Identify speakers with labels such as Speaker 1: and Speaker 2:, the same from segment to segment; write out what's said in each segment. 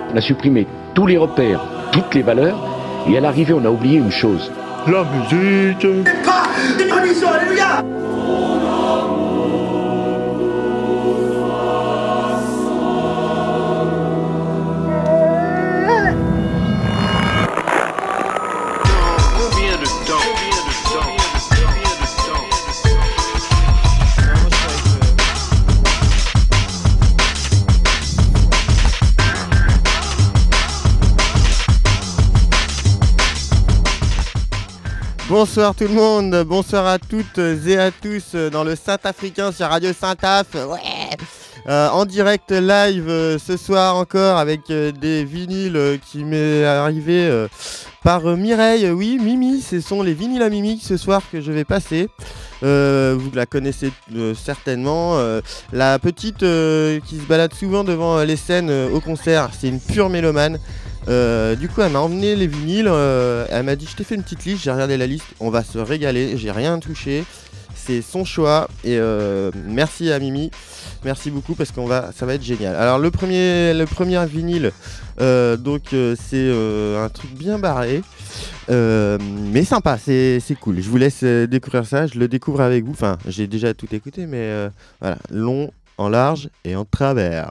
Speaker 1: On a supprimé tous les repères, toutes les valeurs, et à l'arrivée, on a oublié une chose.
Speaker 2: La musique.
Speaker 3: Pas des conditions, alléluia.
Speaker 4: Bonsoir tout le monde, bonsoir à toutes et à tous dans le Saint-Africain sur Radio Saint-Af. Ouais. En direct live ce soir encore avec des vinyles qui m'est arrivé par Mireille. Oui, Mimi, ce sont les vinyles à Mimi ce soir que je vais passer. Vous la connaissez certainement. La petite qui se balade souvent devant les scènes au concert, c'est une pure mélomane. Du coup elle m'a emmené les vinyles, elle m'a dit je t'ai fait une petite liste, j'ai regardé la liste, on va se régaler, j'ai rien touché, c'est son choix et merci à Mimi, merci beaucoup parce ça va être génial. Alors le premier vinyle, c'est un truc bien barré, mais sympa, c'est cool, je vous laisse découvrir ça, je le découvre avec vous, enfin j'ai déjà tout écouté mais voilà, long, en large et en travers.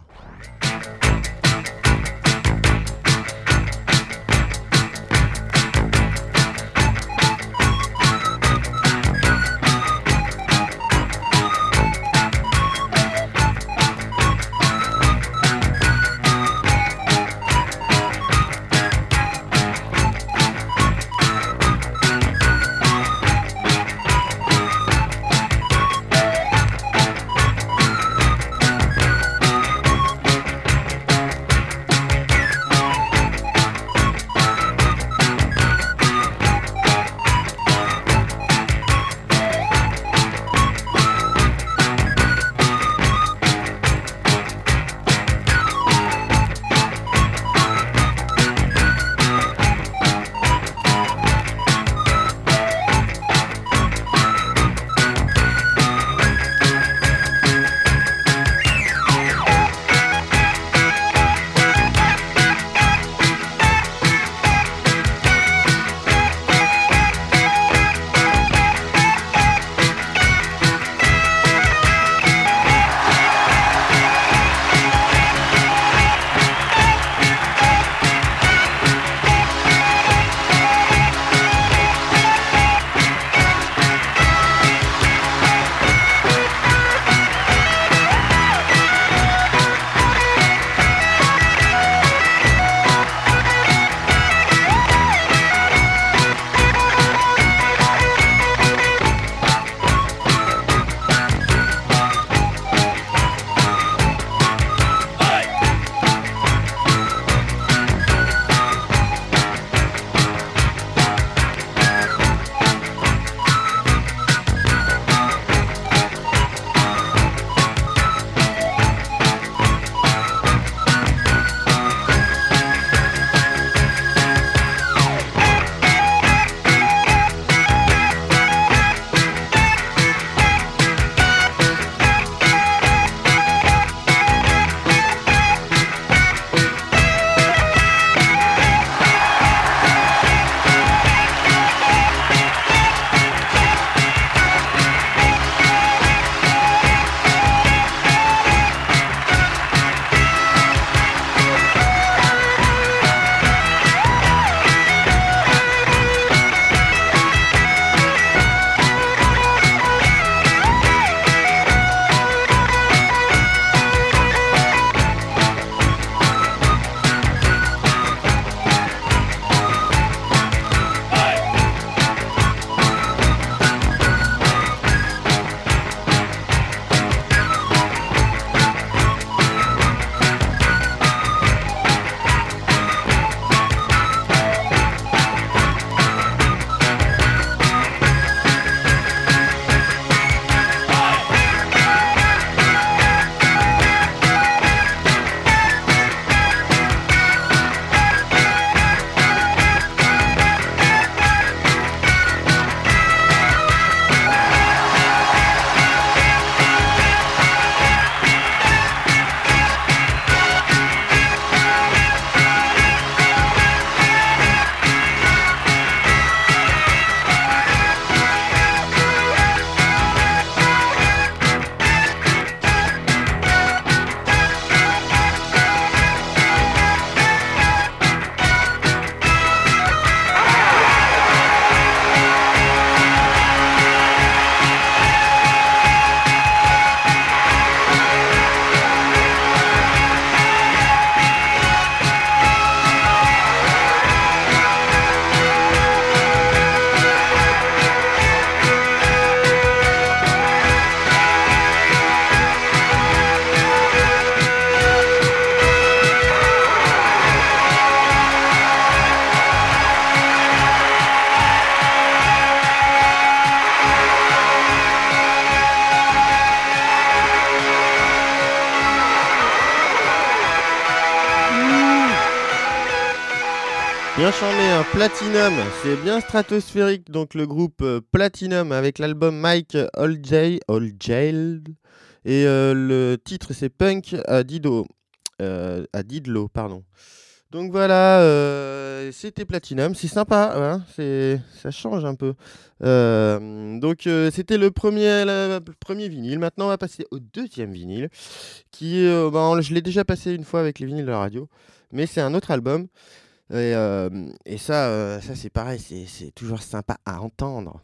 Speaker 4: Bien charmé, un Platinum, c'est bien stratosphérique, donc le groupe Platinum avec l'album Mike Oldjailed et le titre c'est Punk à Didlo, pardon. Donc voilà, c'était Platinum, c'est sympa, hein, ça change un peu. Donc c'était le premier vinyle, maintenant on va passer au deuxième vinyle, qui je l'ai déjà passé une fois avec les vinyles de la radio, mais c'est un autre album. Et ça c'est pareil, c'est toujours sympa à entendre.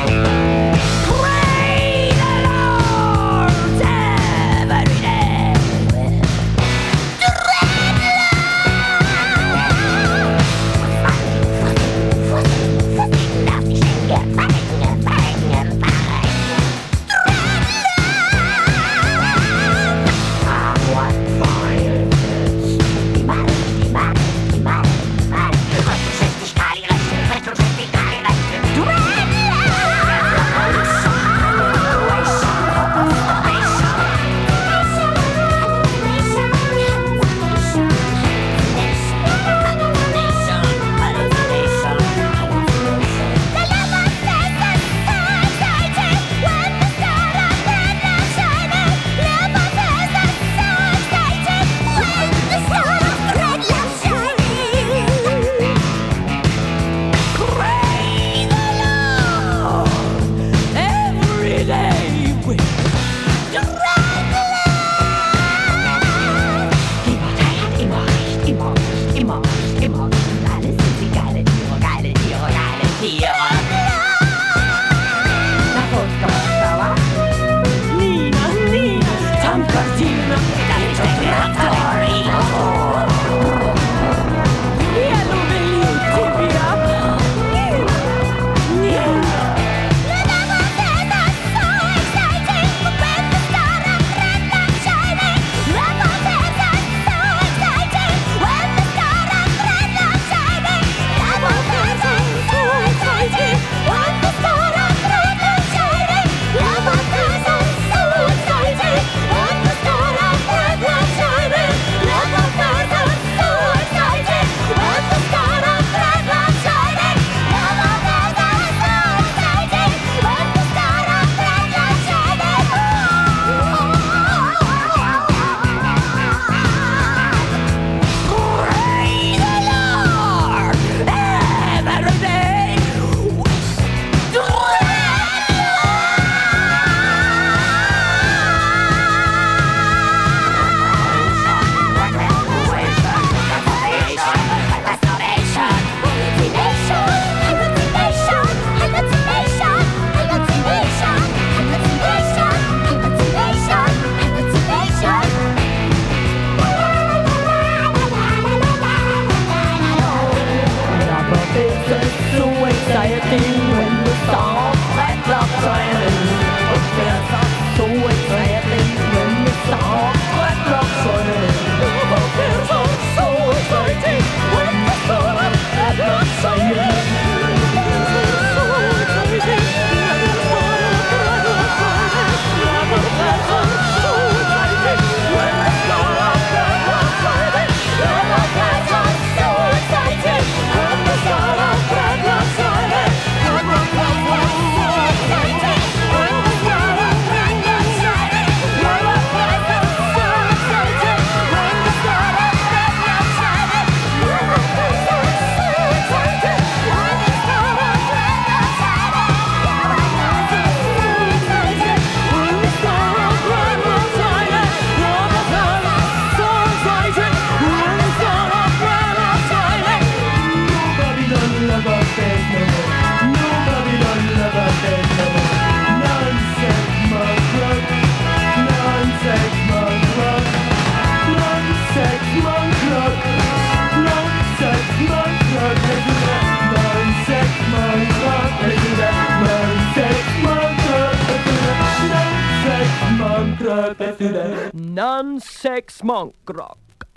Speaker 2: Non-sex monk rock.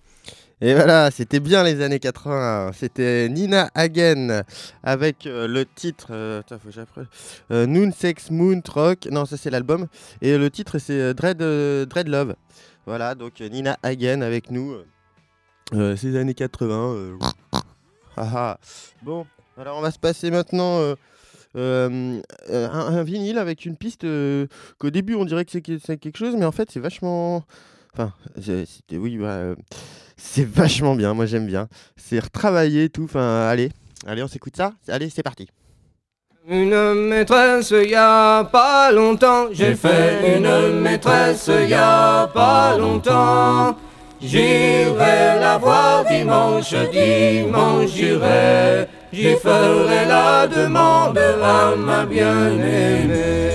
Speaker 4: Et voilà, c'était bien les années 80. C'était Nina Hagen avec le titre Noon Sex Moon Rock. Non, ça c'est l'album. Et le titre c'est Dread Love. Voilà, donc Nina Hagen avec nous. Ces années 80. Bon, alors on va se passer maintenant un vinyle avec une piste qu'au début on dirait que c'est quelque chose, mais en fait c'est vachement... Enfin, c'est vachement bien, moi j'aime bien. C'est retravaillé tout, enfin allez, on s'écoute ça. Allez, c'est parti.
Speaker 2: Une maîtresse y a pas longtemps, j'ai fait une maîtresse y a pas longtemps. J'irai la voir dimanche j'irai, j'y ferai la demande à ma bien-aimée.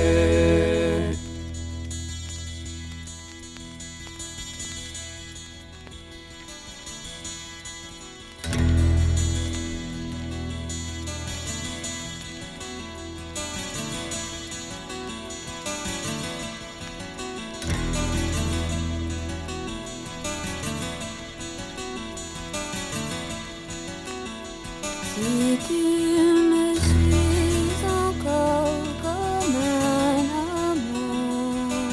Speaker 5: Si tu me suis encore comme un amour,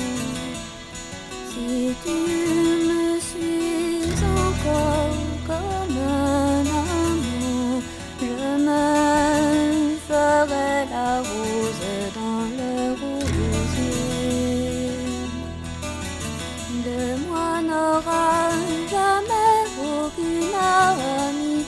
Speaker 5: si tu me suis encore comme un amour, je me ferai la rose dans le rosier. De moi n'aura jamais aucune amitié.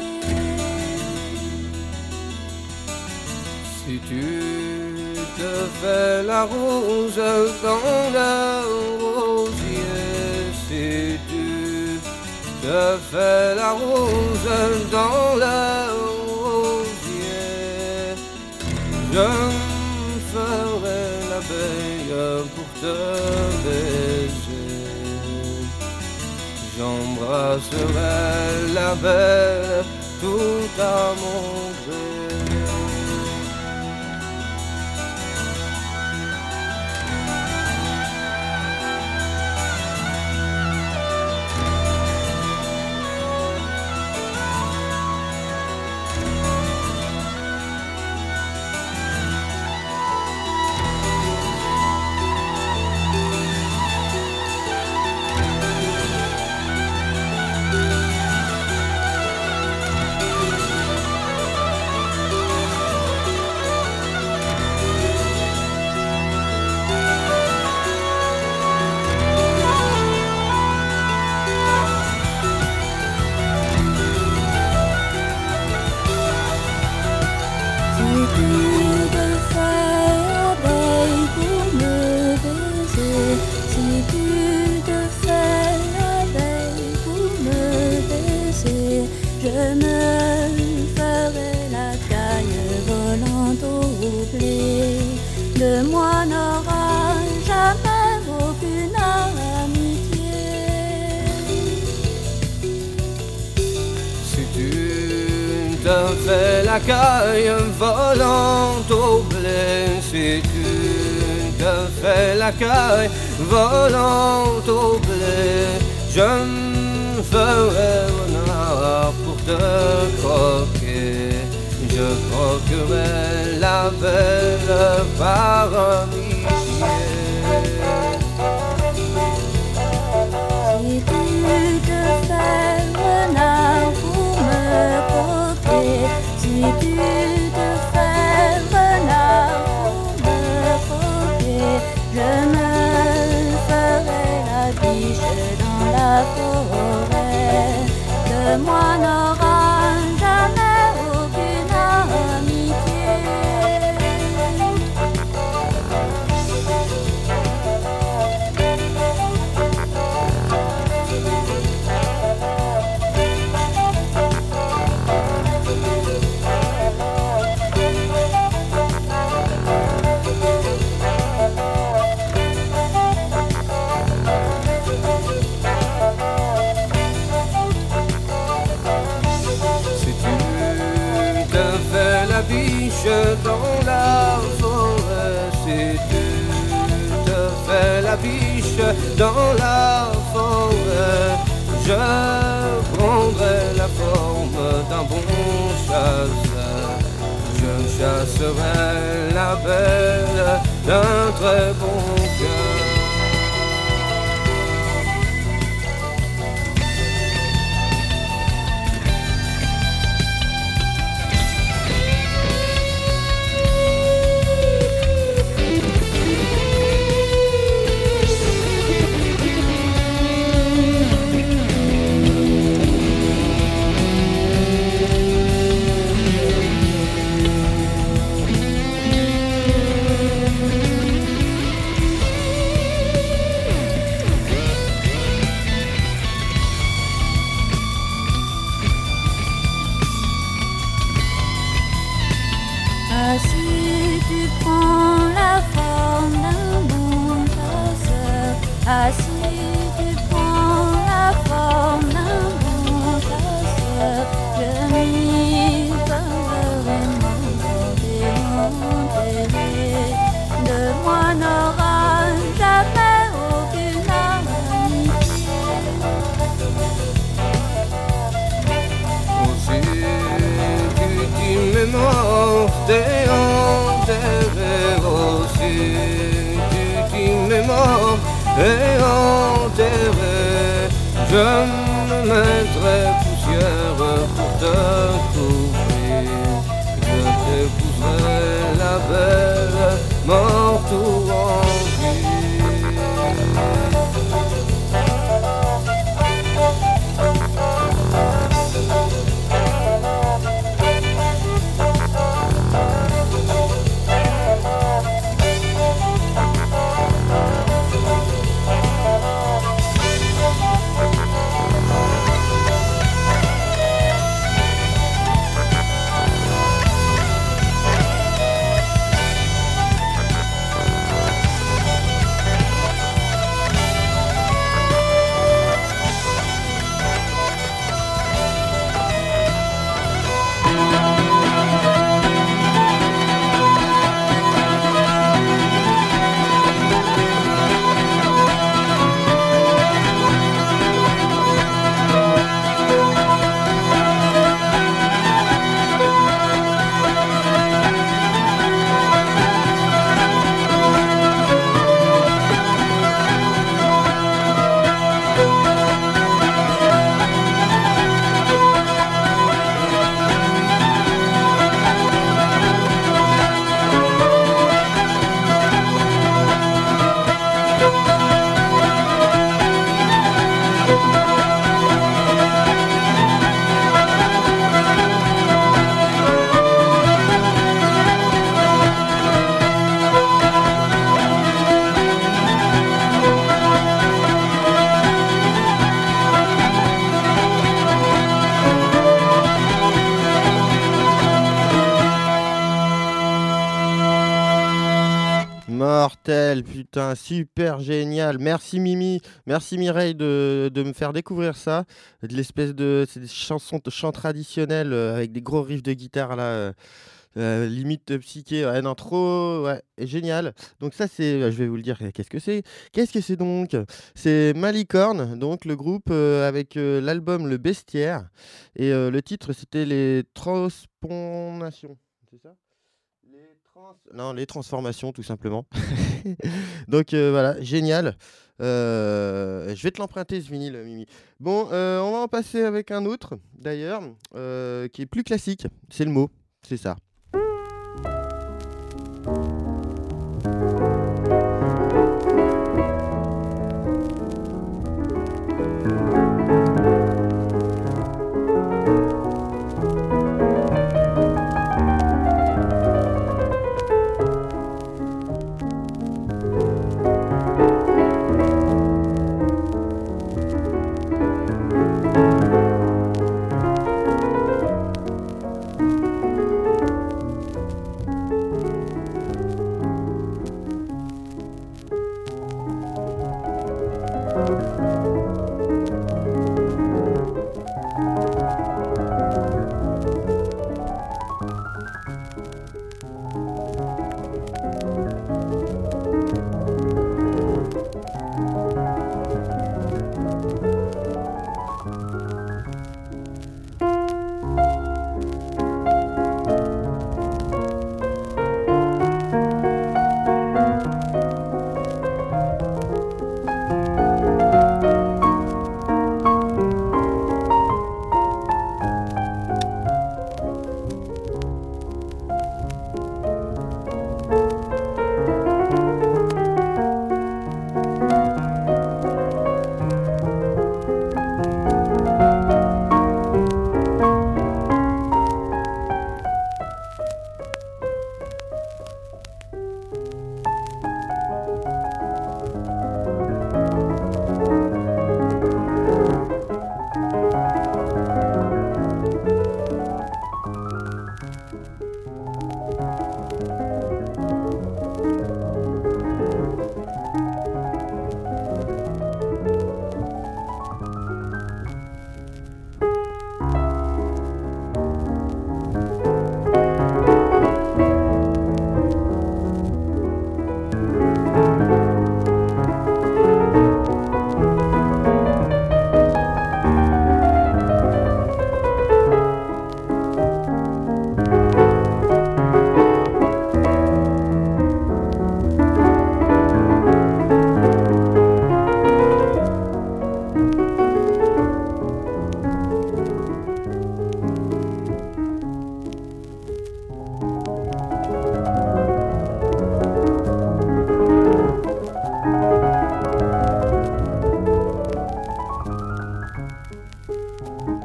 Speaker 2: Si tu te fais la rose dans le rosier, si tu te fais la rose dans le rosier, je me ferai l'abeille pour te baiser. J'embrasserai la belle tout à mon gré.
Speaker 5: Je me ferai la caille volante au blé. De moi n'aura jamais aucune amitié.
Speaker 2: Si tu te fais la caille volante au blé, si tu te fais la caille volante au blé, je me ferai renard pour te croquer. Je croquerai la belle par amitié.
Speaker 5: Si tu te fais renard pour me croquer, si tu te fais renard pour me croquer, je me ferai la biche dans la forêt. De moi n'aura jamais aucune amitié.
Speaker 2: Dans la forêt, si tu te fais la biche dans la forêt, je prendrai la forme d'un bon chasseur. Je chasserai la belle d'un très bon cœur. t'es enterré aussi. Tu dis mes morts et enterré, je me mettrai poussière pour te couvrir. Je t'épouserai la belle, morte ou en vie.
Speaker 4: Mortel, putain, super génial. Merci Mimi, merci Mireille de me faire découvrir ça. De l'espèce de. C'est des chansons de chant traditionnels avec des gros riffs de guitare là. Limite psyché, ouais, non, trop, ouais, génial. Donc ça, c'est, je vais vous le dire, qu'est-ce que c'est? Qu'est-ce que c'est donc? C'est Malicorne, donc le groupe avec l'album Le Bestiaire. Et le titre, c'était Les Transponations. C'est ça? Non, les transformations, tout simplement. Donc voilà, génial. Je vais te l'emprunter, ce vinyle, Mimi. Bon, on va en passer avec un autre, d'ailleurs, qui est plus classique. C'est le mot, c'est ça.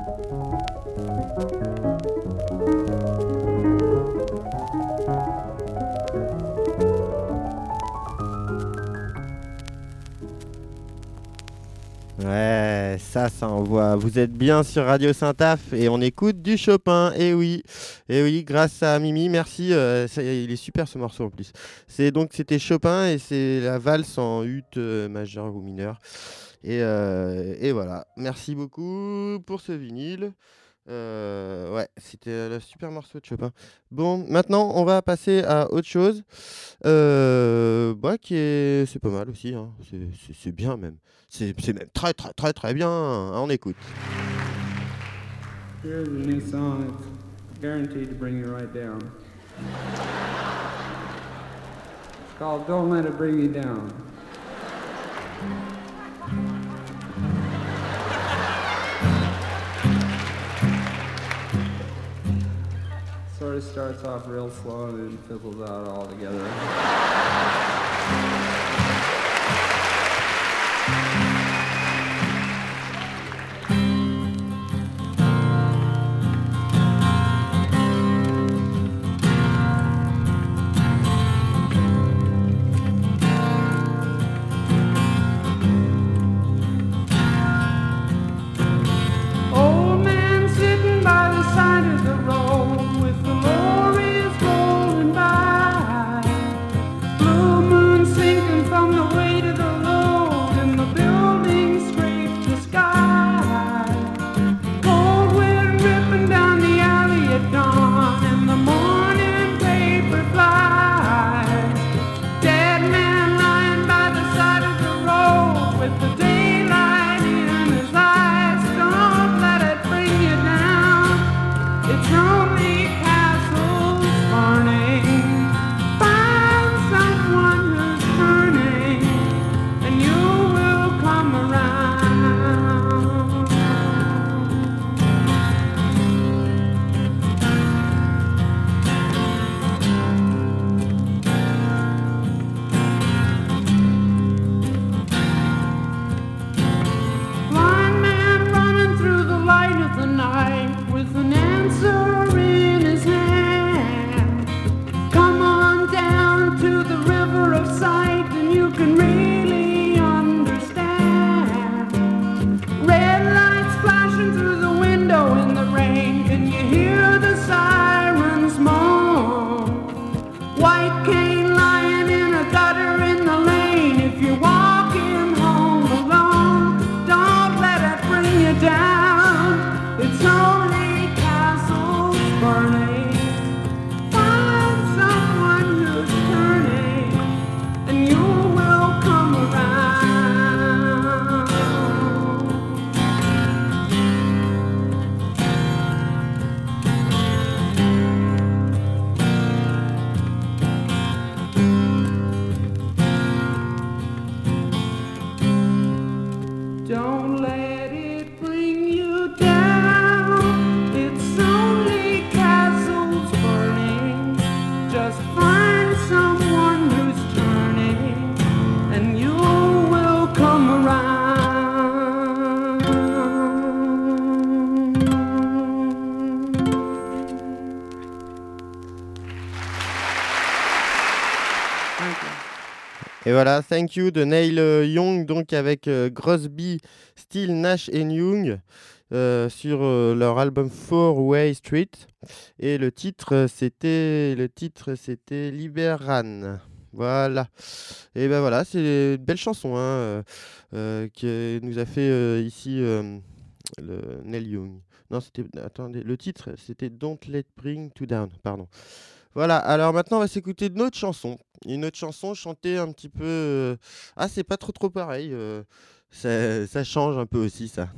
Speaker 4: Ouais, ça envoie. Vous êtes bien sur Radio Saint-Af et on écoute du Chopin. Et oui, grâce à Mimi, merci. Il est super ce morceau en plus. C'était Chopin et c'est la valse en ut majeur ou mineur. Et voilà. Merci beaucoup pour ce vinyle. Ouais, c'était le super morceau de Chopin. Bon, maintenant on va passer à autre chose. C'est pas mal aussi. Hein. C'est bien même. C'est même très très très très bien. Hein. On écoute.
Speaker 6: Here's a new song. It's guaranteed to bring you right down. It's called "Don't Let It Bring You Down." Sort of starts off real slow and then fizzles out altogether. Old man sitting by the side of the road with the lorries rolling by. Blue moon sinking from the weight of the load and the buildings scrape the sky. Cold wind ripping down the alley at dawn and the morning paper flies. Dead man lying by the side of the road with the daylight in his eyes. Don't let it bring you down. It's only castles burning. Find someone who's turning, and you will come around. Blind man running through the light of the night with an answer in his hand. Come on down to the river of sight and you can really understand. Red lights flashing through the window in the rain. Can you hear the sirens moan? White cane lying in a gutter in the lane. If you're walking home alone, don't let it bring you down. It's only castles burning. Find someone who's turning, and you will come around. Don't let it bring you down. It's only castles burning. Just find someone who's turning, and you will come around. Thank you.
Speaker 4: Et voilà, Thank You de Neil Young, donc avec Crosby, Stills, Nash et Young sur leur album Four Way Street. Et le titre c'était Liberan. Voilà. Et ben voilà, c'est une belle chanson hein, que nous a fait ici le Neil Young. Non, attendez, le titre c'était Don't Let Bring You Down, pardon. Voilà, alors maintenant on va s'écouter une autre chanson. Une autre chanson chantée un petit peu... Ah, c'est pas trop pareil. Ça change un peu aussi, ça.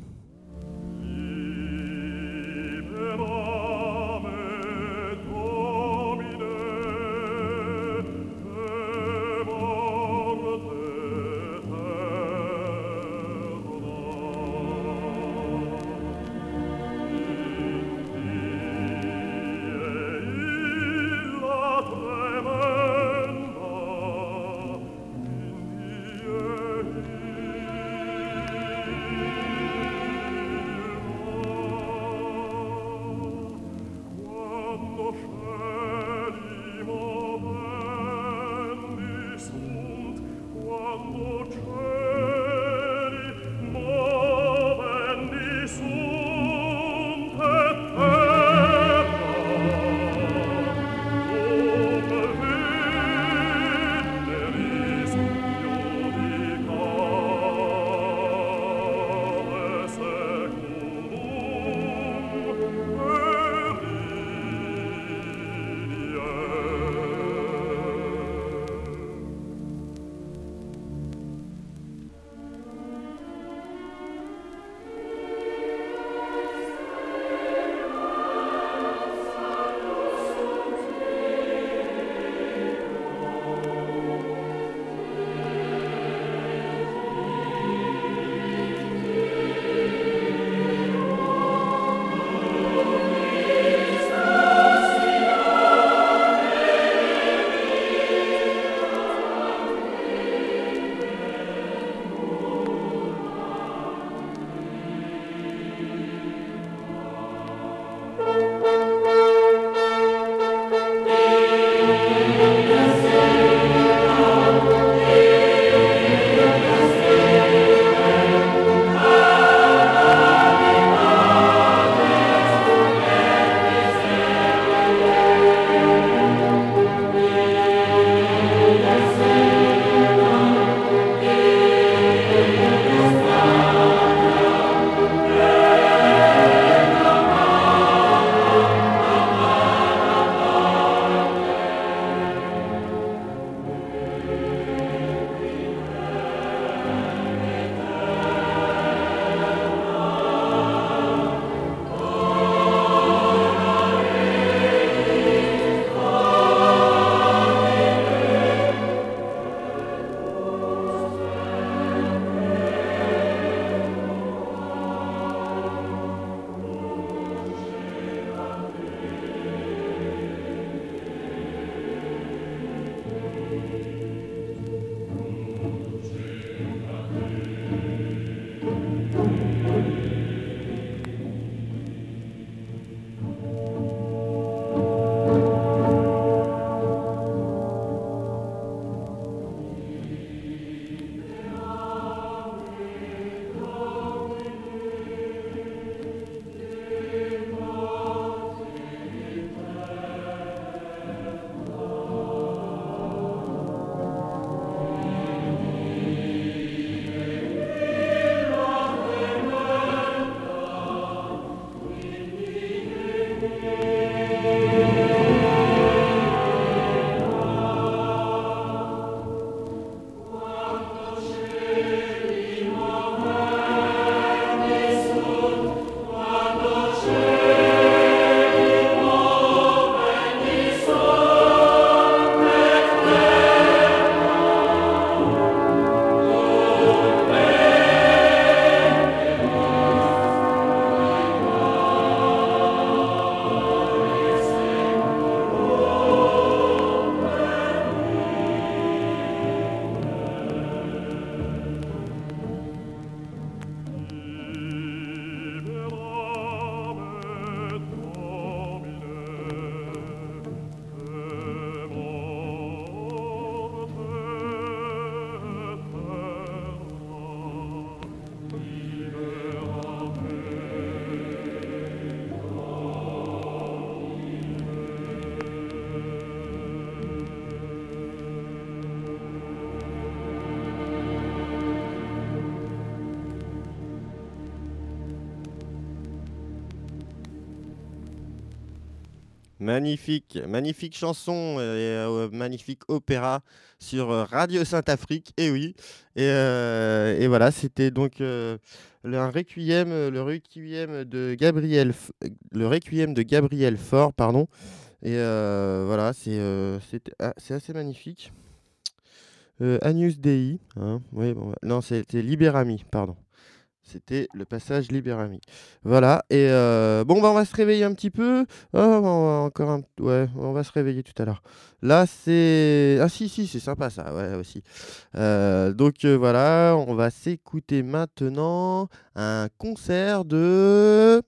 Speaker 4: Magnifique, magnifique chanson et magnifique opéra sur Radio Saint-Afrique, et oui. Et voilà, c'était donc le requiem le requiem de Gabriel Faure, pardon. Et voilà, c'est assez magnifique. Agnus Dei, hein, oui, bon, non, c'était Libérami, pardon. C'était le passage Libérami. Voilà, et bon, bah, on va se réveiller un petit peu. Ouais, on va se réveiller tout à l'heure. Là, c'est... Ah si, c'est sympa ça, ouais, aussi. Donc voilà, on va s'écouter maintenant un concert de...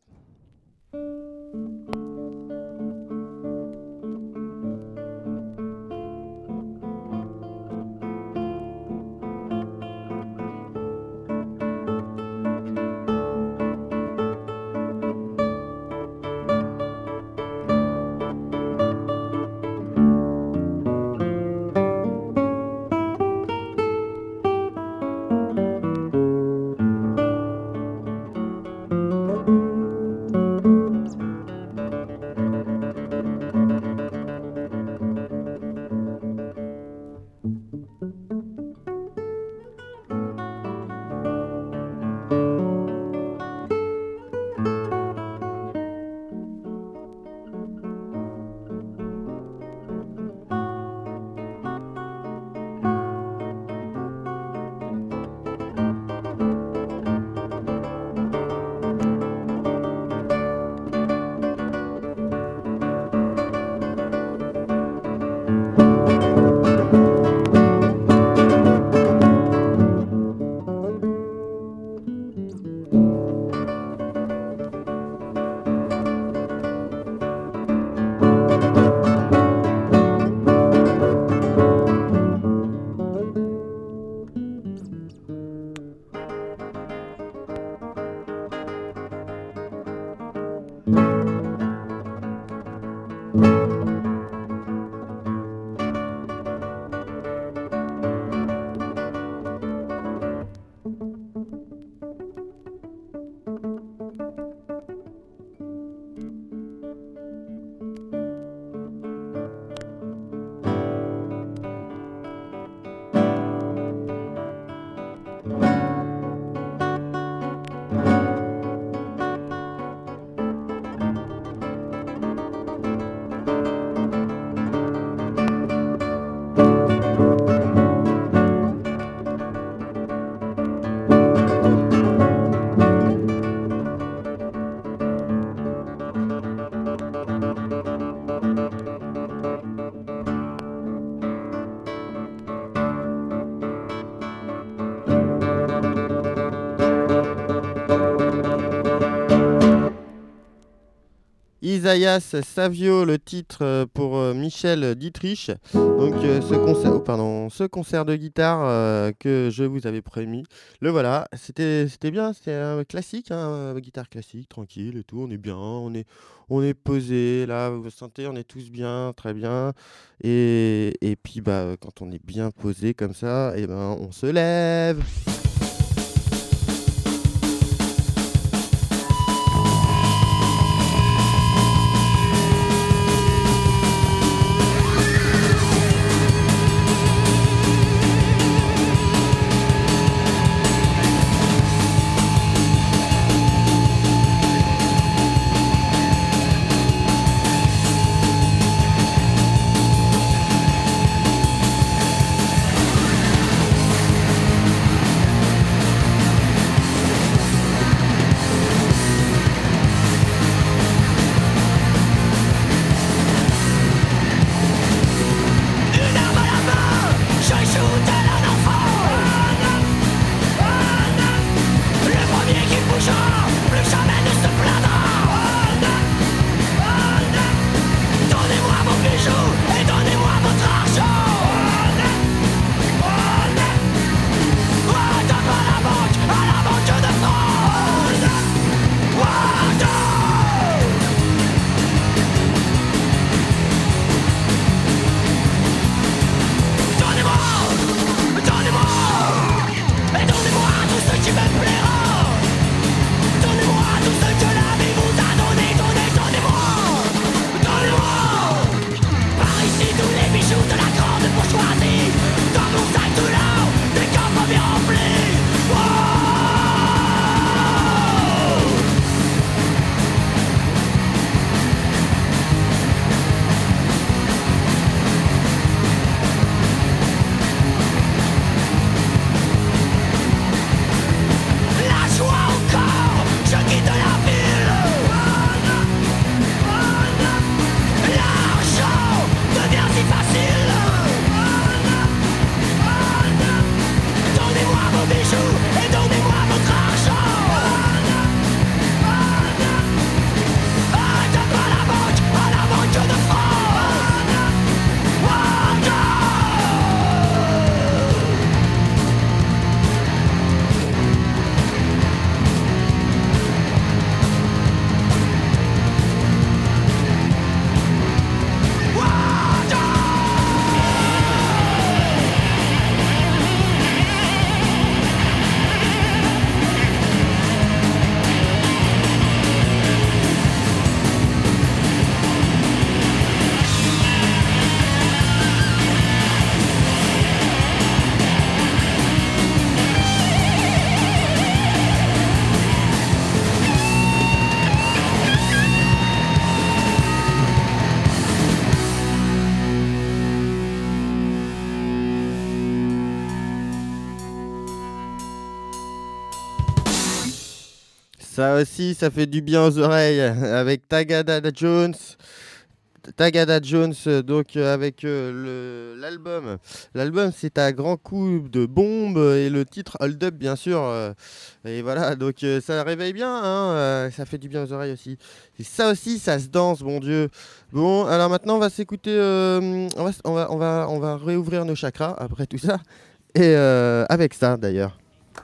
Speaker 4: Isaias Savio, le titre pour Michel Dietrich. Donc ce concert de guitare que je vous avais promis. Le voilà, c'était bien, c'était un classique, hein, guitare classique, tranquille et tout. On est bien, on est posé là. Vous sentez, on est tous bien, très bien. Et puis bah quand on est bien posé comme ça, et ben on se lève. Ça aussi, ça fait du bien aux oreilles avec Tagada Jones. Tagada Jones, donc avec l'album. L'album, c'est à grand coup de bombe et le titre Hold Up, bien sûr. Et voilà, donc ça réveille bien, hein, ça fait du bien aux oreilles aussi. Et ça aussi, ça se danse, bon Dieu. Bon, alors maintenant, on va s'écouter. On va réouvrir nos chakras après tout ça. Et avec ça, d'ailleurs.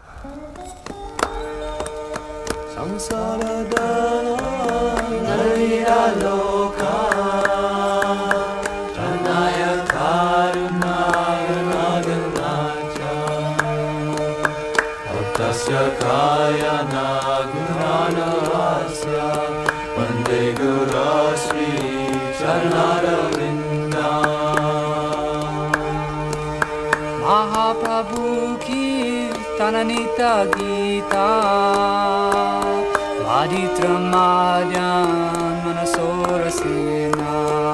Speaker 7: Mahaprabhu ki tananita gita Vaditrammadyan manasorasena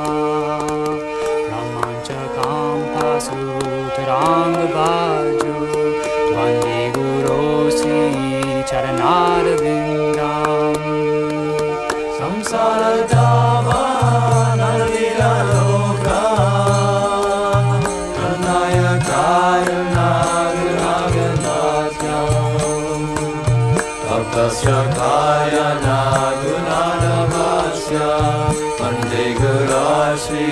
Speaker 7: Ramanchakam pasu taranga baju Vande Guru Sri Charanarvindam Samsara Dava Nalira Loka Karnaya Karna Tapasya Kayana Gunadavasya Vande Guru Sri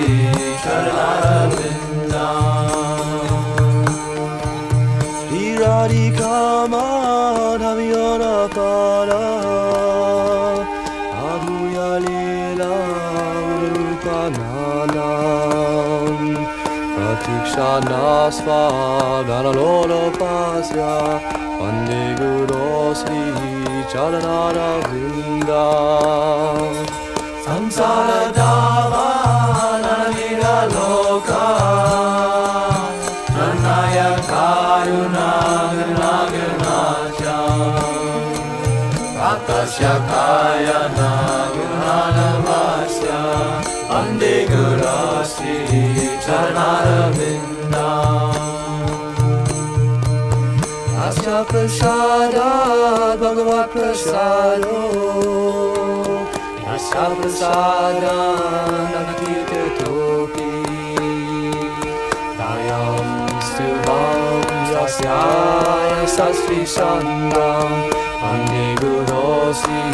Speaker 7: Charanarvindam Sri Radhika Madhaviyana Para Adhuya Leela Urupananam Pratikshana Svadana Lodapasya Vande Guru Sri Charanarvindam Samsara Dava Nalira Loka Pranaya Karuna Ganaganatyam Prakasya Kayana Gunadavasya Vande Guru Sri Charanarvindam Asya Prasadat Bhagavat Prasado Asya Prasadan Nanakita Topi Dayam Stubham Yasyaya Sastri Sandam Vande Guru Sri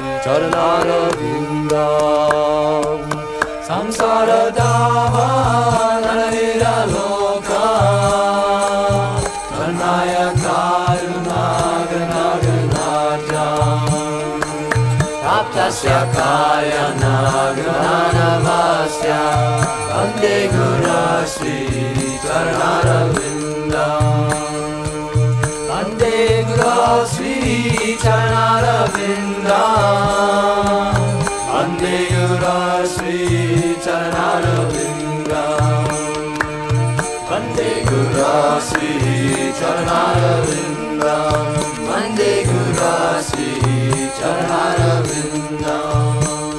Speaker 7: Charanarvindam Samsara Dava Nalira Loka Karnaya Karuna Ganaganatyam Taptasya Kayana Gananavasya Vande Guru Sri Charanarvindam Vande Guru Sri Charanarvindam Vande Guru Sri Charanarvindam Vande Guru Sri Charanarvindam Vande Guru Sri Charanarvindam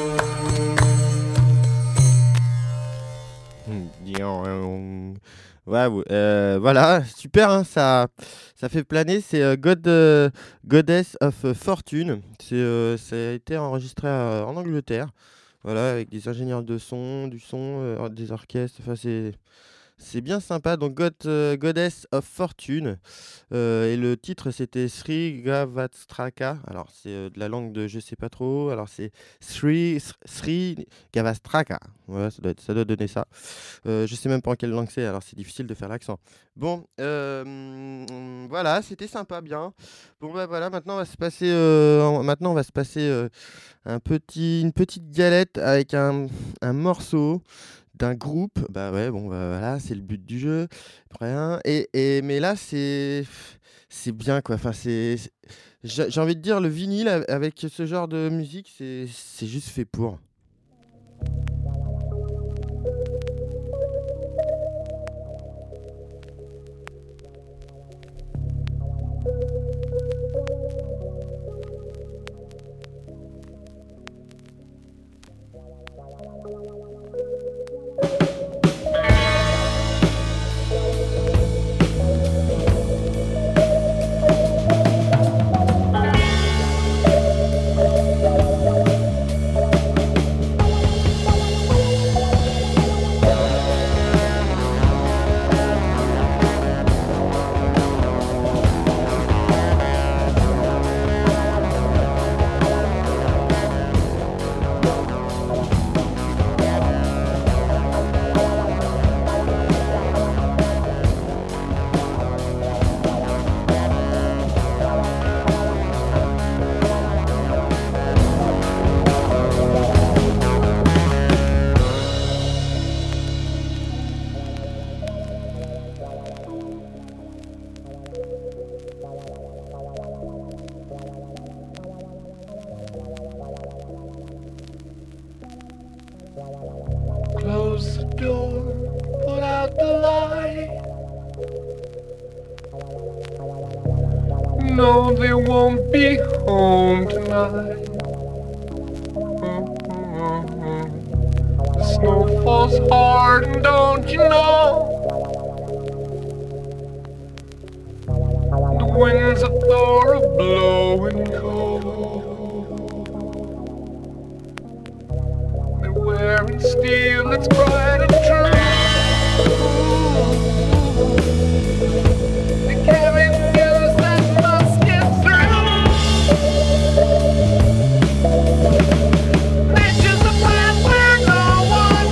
Speaker 4: Ouais, voilà, super, hein, ça fait planer. C'est Goddess of Fortune. Ça a été enregistré en Angleterre, voilà, avec des ingénieurs de son, des orchestres. Enfin, c'est bien sympa. Donc Goddess of Fortune, et le titre c'était Sri Gavastraka. Alors c'est de la langue de je sais pas trop. Alors c'est Sri Gavastraka. Voilà, ça doit donner ça. Je sais même pas en quelle langue c'est. Alors c'est difficile de faire l'accent. Bon, voilà, c'était sympa, bien. Bon bah voilà, maintenant on va se passer, une petite galette avec un morceau d'un groupe. Bah ouais, bon bah voilà, c'est le but du jeu. Rien. Mais là c'est bien quoi. Enfin j'ai envie de dire, le vinyle avec ce genre de musique, c'est juste fait pour.
Speaker 8: Close the door, put out the light. No, they won't be home tonight. The snow falls hard, and don't you know? The winds of Thor are blowing cold. They're wearing steel that's bright and true. They carry news that must get through. Nature's a path where no one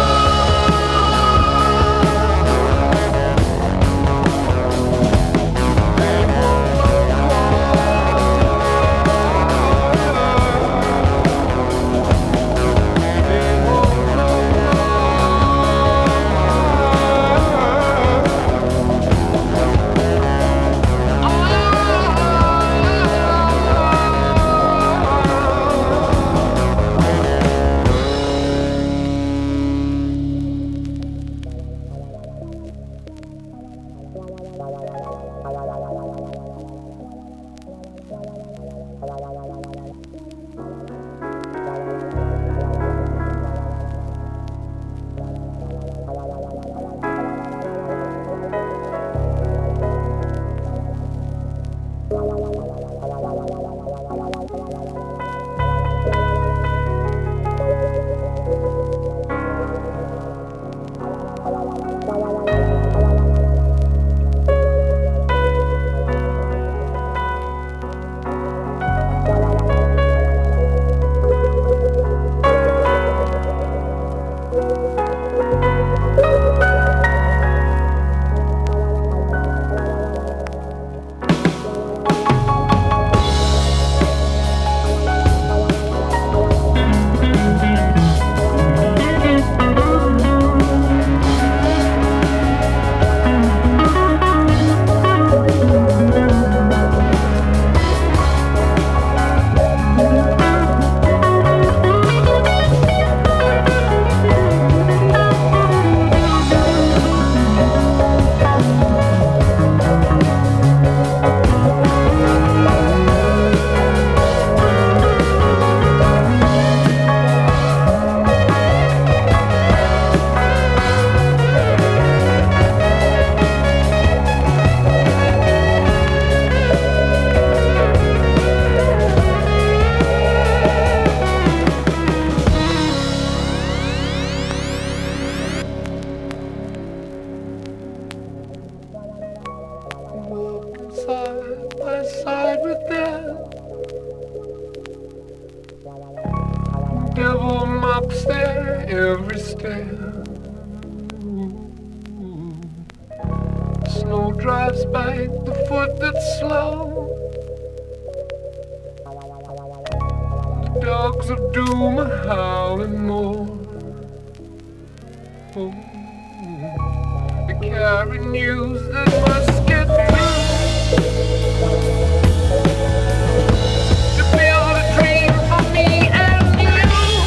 Speaker 8: devil mocks their every step. Snow drives by the foot that's slow. The dogs of doom are howling more. Oh, they carry news that must get through. To build a dream for me and you.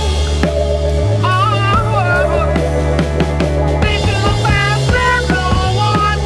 Speaker 8: Oh, they do the best that no one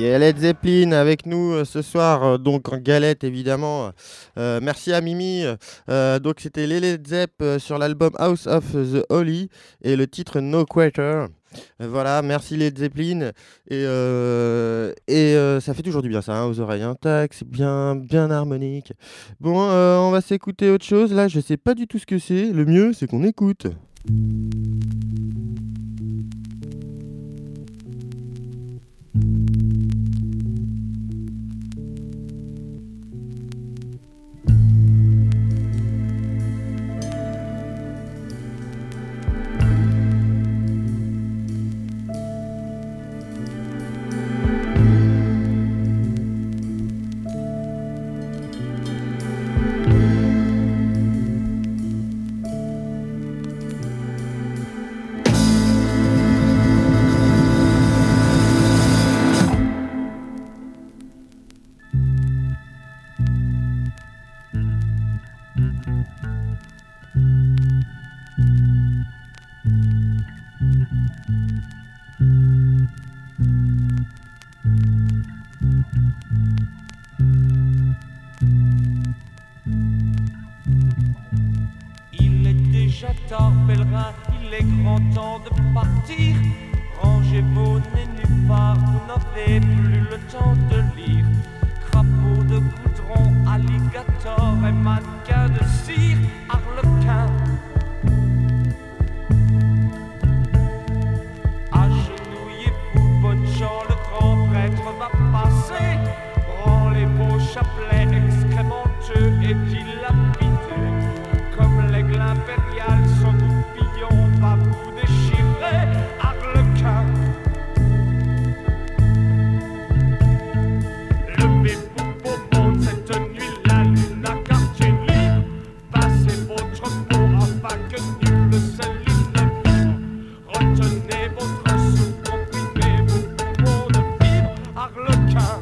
Speaker 4: a Led Zeppelin avec nous ce soir, donc en galette évidemment. Merci à Mimi. Donc c'était les Led Zepp sur l'album House of the Holy et le titre No Quitter. Voilà, merci Led Zeppelin. Et ça fait toujours du bien ça, aux oreilles. Tac, c'est bien harmonique. Bon, on va s'écouter autre chose. Là, je sais pas du tout ce que c'est. Le mieux, c'est qu'on écoute.
Speaker 9: Il est déjà tard, pèlerin, il est grand temps de partir. Rangez vos nénuphars, vous n'avez plus le temps de lire. Crapaud de goudron, alligator et mannequin de cire, arlequin. Agenouillez-vous, bonne gens, le grand prêtre va passer. Branlez vos chapelets excrémenteux et dilapidés. Comme l'aigle impérial, son goupillon va vous déchirer, arlequin. Levez-vous pour monde cette nuit, la lune a quartier libre. Passez votre peau afin que nul ne se livre. Retenez votre souffle, comprimez vos poumons de fibres, arlequin.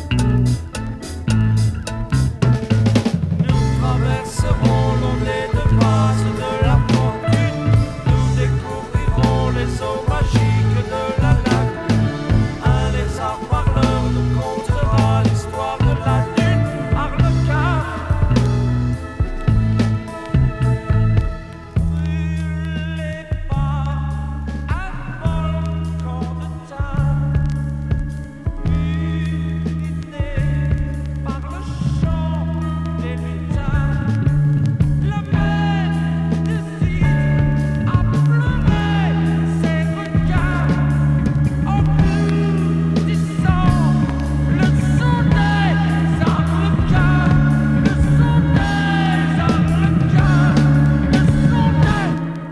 Speaker 9: Nous traverserons l'ondée de base de la fortune. Nous découvrirons les eaux magiques de la lagune. Un lézard parleur nous contera l'histoire de la lune, arlequin. Brûlez pas un volcan de thym, uriné par le chant des lutins. Le maître décide à pleurer ses requins en glutissant le son des arlequins, le son des arlequins, le son des...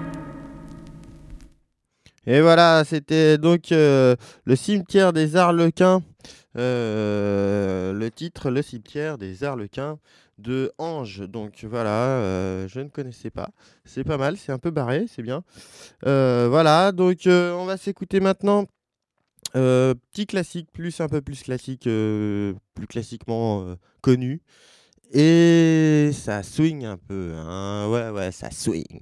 Speaker 4: Et voilà, c'était donc le cimetière des Arlequins. Le titre, le cimetière des Arlequins de Ange. Donc voilà, je ne connaissais pas. C'est pas mal, c'est un peu barré, c'est bien. Voilà, donc on va s'écouter maintenant. Petit classique, un peu plus classique, plus classiquement connu. Et ça swing un peu, hein. Ouais, ça swing.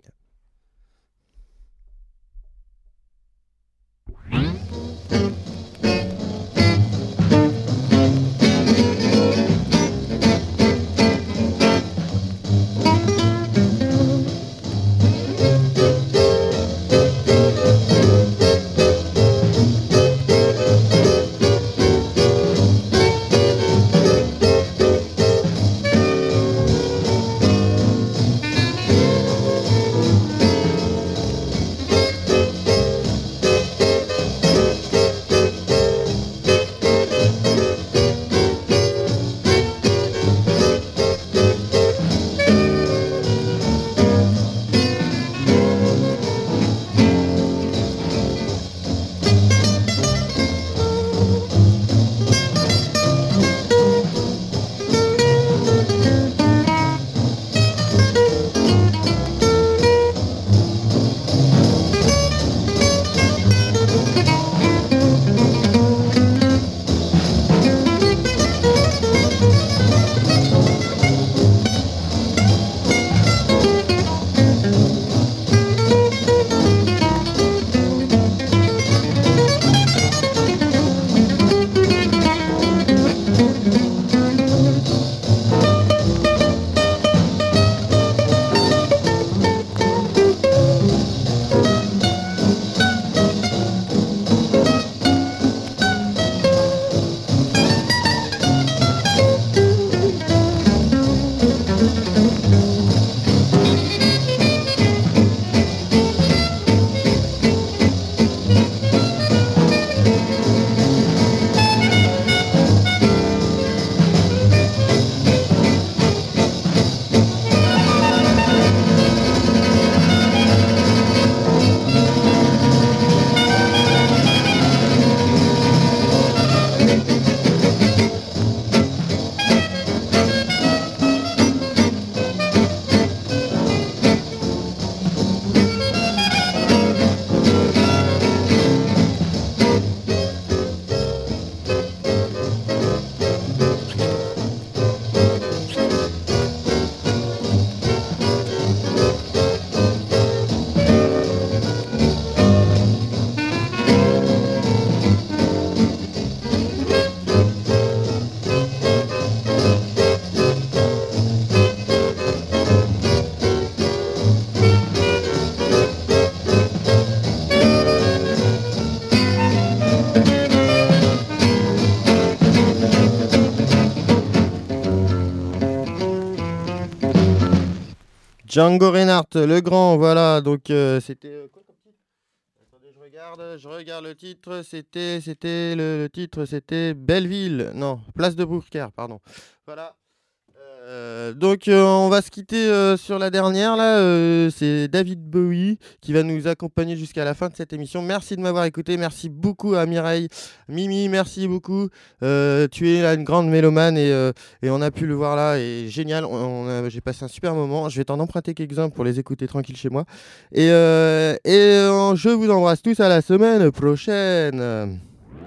Speaker 4: Django Reinhardt, le grand, voilà, donc c'était... quoi comme titre ? Attendez, je regarde le titre, le titre, c'était Belleville, non, Place de Beaucaire, pardon. Voilà. Donc on va se quitter sur la dernière là, c'est David Bowie qui va nous accompagner jusqu'à la fin de cette émission. Merci de m'avoir écouté, merci beaucoup à Mireille, Mimi, merci beaucoup. Tu es là une grande mélomane et on a pu le voir là et génial, j'ai passé un super moment. Je vais t'en emprunter quelques-uns pour les écouter tranquille chez moi. Et je vous embrasse tous, à la semaine prochaine.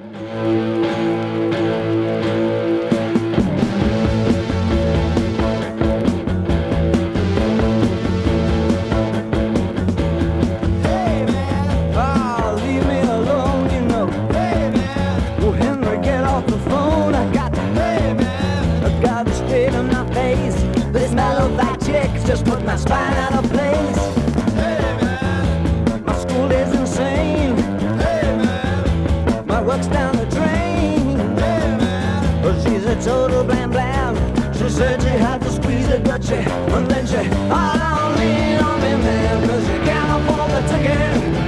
Speaker 10: Just put my spine out of place. Hey man, my school is insane. Hey man, my work's down the drain. Hey man, but she's a total blam blam. She said she had to squeeze it, but and then she all on me, man, 'cause she can't afford the ticket.